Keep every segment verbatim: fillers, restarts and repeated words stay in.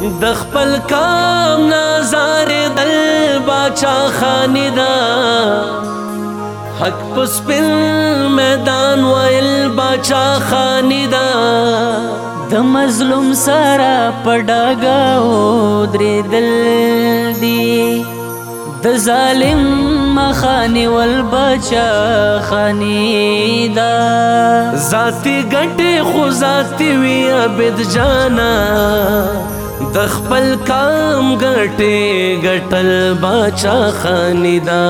د خپل کام نظر دل باچا خانی دا حق پسپل میدان ویل باچا خانی دا د مظلوم سره پډاګاو درې دل دی د ظالم مخانی ول بچا خانی دا ذاتی ګټه خو ذاتی وی عبد جانا د خپل کام ګټه ګټل بچا خانی دا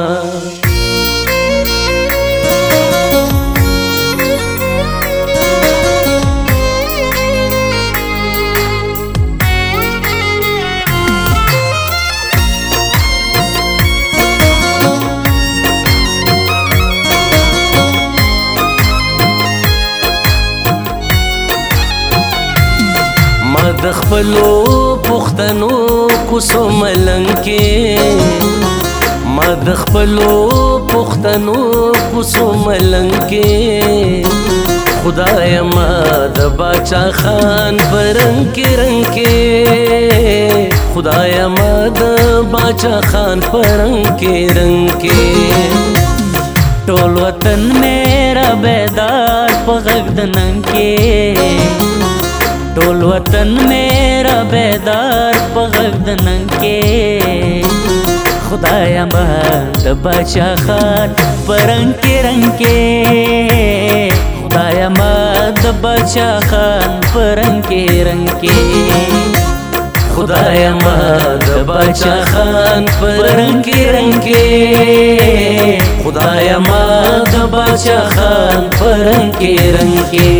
د خپلو پښتنو کوڅو ملنګ کې ما د خپلو پښتنو کوڅو ملنګ کې خدای ما د باچا خان پرنګ کې رنګ کې خدای ما د باچا خان پرنګ کې رنګ کې ټول وطن میرا بیدار په غږ د ننګ کې ټول وطن میرا بیدار په غږ د ننګ کې خدایا ما د باچا خان په رنګ کې رنګ کې خدایا ما د باچا خان په رنګ کې رنګ کې خدایا ما د باچا خان په رنګ کې رنګ کې خدایا ما د باچا خان په رنګ کې رنګ کې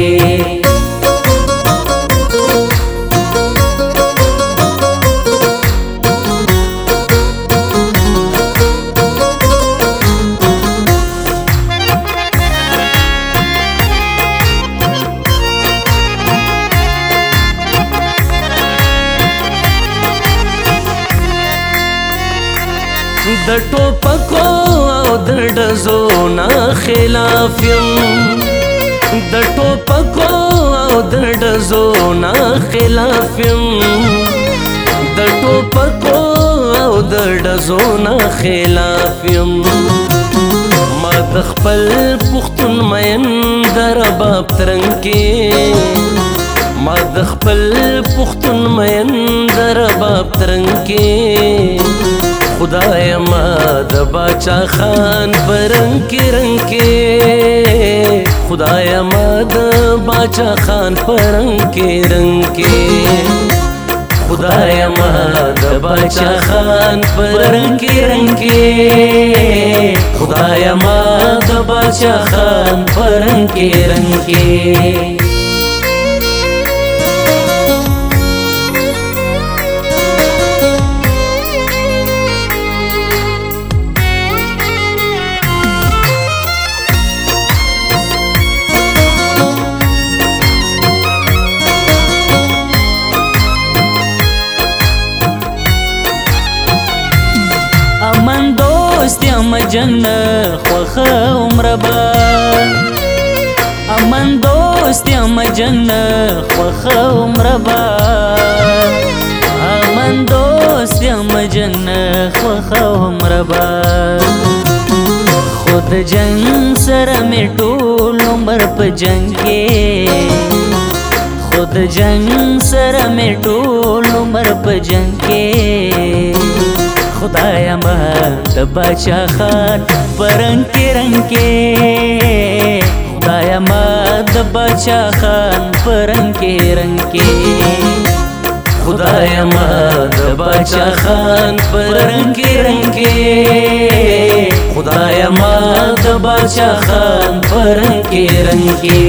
د ټوپکو او د ډزو نه خلاف یم د ټوپکو او د ډزو نه خلاف یم د ټوپکو او د ډزو نه خلاف یم ما د خپل پښتون مین د رباب ترنګ کې ما د خپل پښتون مین د رباب ترنګ کې خدای ما د باچا خان پرنګ کې رنګ کې خدای ما د باچا خان پرنګ کې رنګ کې خدای ما د باچا خان پرنګ کې رنګ کې خدای ما د باچا خان پرنګ کې رنګ کې امن دوست یم جن خوخ عمر با امن دوست یم جن خوخ عمر با امن دوست یم جن خوخ عمر با خود جنگ سره می ټول عمر په جنگ کې خود جنگ سره می ټول عمر په جنگ کې خدایا ما د باچا خان پرنګ کې رنګ کې خدایا ما د باچا خان پرنګ کې رنګ کې خدایا ما د باچا خان پرنګ کې رنګ کې خدایا ما د باچا خان پرنګ کې رنګ کې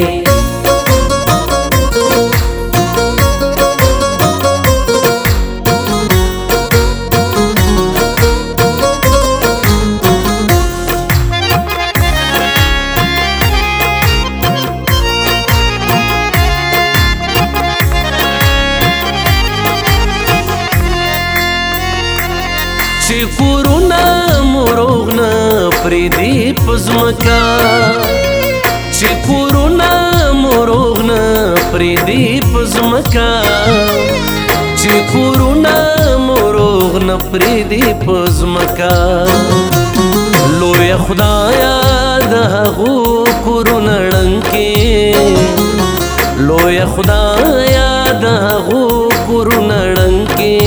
چې کورونه مروغ نه پریدي پزمکا چې کورونه مروغ نه پریدي پزمکا چې کورونه مروغ نپریدي پزمکا لوی خدایا د هغو کورونه ړنګې لوی خدایا د هغو کورونه ړنګې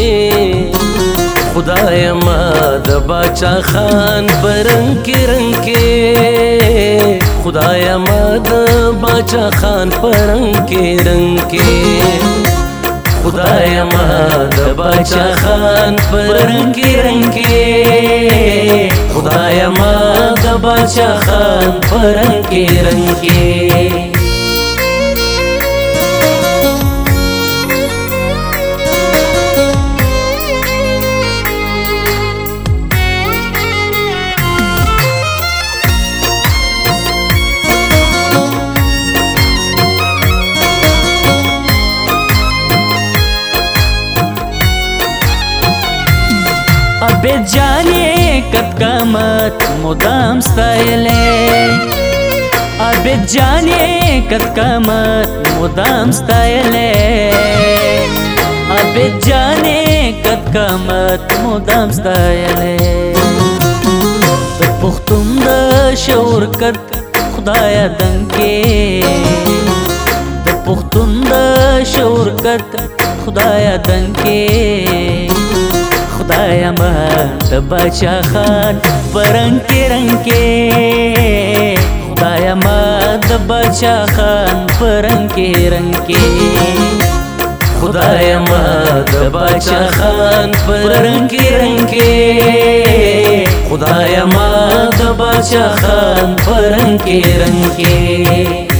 خدای ما د باچا خان پرنګ کې رنګ کې خدای ما د باچا خان پرنګ کې رنګ کې خدای ما د باچا خان پرنګ کې رنګ کې خدای ما د باچا خان پرنګ کې رنګ کې عبید جانی کت قامت مدام ستایلے عبید جانی کت قامت مدام ستایلے عبید جانی کت قامت مدام ستایلے د پختون د شعور کت خدایا دنکے د پختون د شعور کت خدایا دنکے خدایا ما د باچا خان پرنګ کې رنګ کې خدایا ما د باچا خان پرنګ کې رنګ کې خدایا ما د باچا خان پرنګ کې رنګ کې خدایا ما د باچا خان پرنګ کې رنګ کې